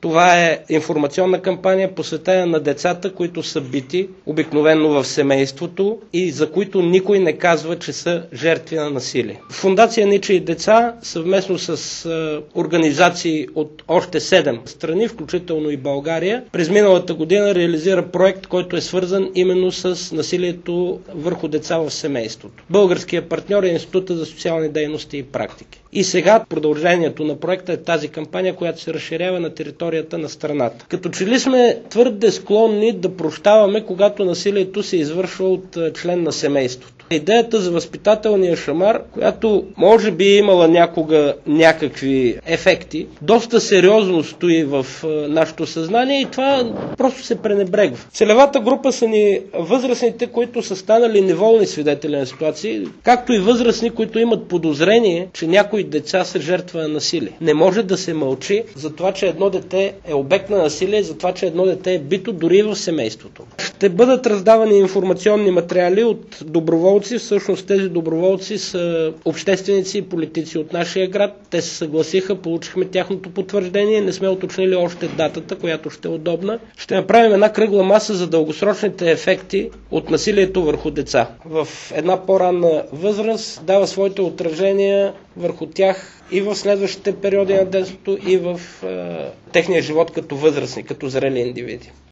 Това е информационна кампания, посветена на децата, които са бити, обикновено в семейството и за които никой не казва, че са жертви на насилие. Фондация Ничии деца, съвместно с организации от още 7 страни, включително и България, през миналата година реализира проект, който е свързан именно с насилието върху деца в семейството. Българският партньор е Института за социални дейности и практики. И сега продължението на проекта е тази кампания, която се разширява на територията на страната. Като че ли сме твърде склонни да прощаваме, когато насилието се извършва от член на семейството. Идеята за възпитателния шамар, която може би имала някога някакви ефекти, доста сериозно стои в нашето съзнание и това просто се пренебрегва. Целевата група са ни възрастните, които са станали неволни свидетели на ситуации, както и възрастни, които имат подозрение, че някои деца са жертва на насилие. Не може да се мълчи за това, че едно дете е обект на насилие, за това, че едно дете е бито дори и в семейството. Ще бъдат раздавани информационни материали от доброволци. Всъщност тези доброволци са общественици и политици от нашия град. Те се съгласиха, получихме тяхното потвърждение, не сме уточнили още датата, която ще е удобна. Ще направим една кръгла маса за дългосрочните ефекти от насилието върху деца. В една по-ранна възраст дава своите отражения върху тях и в следващите периоди на детството, и в техния живот като възрастни, като зрели индивиди.